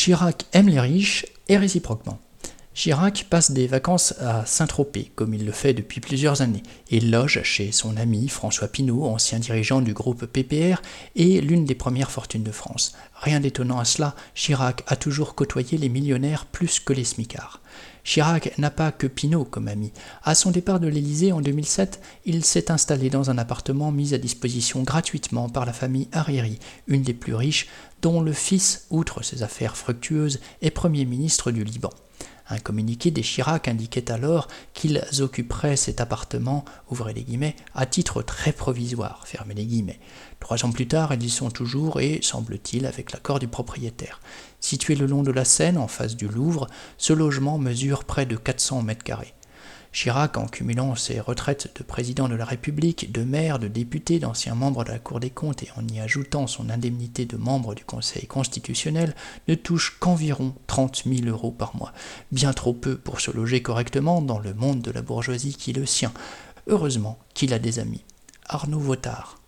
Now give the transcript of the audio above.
Chirac aime les riches et réciproquement. Chirac passe des vacances à Saint-Tropez, comme il le fait depuis plusieurs années, et loge chez son ami François Pinault, ancien dirigeant du groupe PPR et l'une des premières fortunes de France. Rien d'étonnant à cela, Chirac a toujours côtoyé les millionnaires plus que les smicards. Chirac n'a pas que Pinault comme ami. À son départ de l'Élysée en 2007, il s'est installé dans un appartement mis à disposition gratuitement par la famille Hariri, une des plus riches, dont le fils, outre ses affaires fructueuses, est Premier ministre du Liban. Un communiqué des Chirac indiquait alors qu'ils occuperaient cet appartement, ouvrez les guillemets, à titre très provisoire, fermez les guillemets. 3 ans plus tard, ils y sont toujours et, semble-t-il, avec l'accord du propriétaire. Situé le long de la Seine, en face du Louvre, ce logement mesure près de 400 mètres carrés. Chirac, en cumulant ses retraites de président de la République, de maire, de député, d'ancien membre de la Cour des comptes et en y ajoutant son indemnité de membre du Conseil constitutionnel, ne touche qu'environ 30 000 € par mois. Bien trop peu pour se loger correctement dans le monde de la bourgeoisie qui est le sien. Heureusement qu'il a des amis. Arnaud Vautard.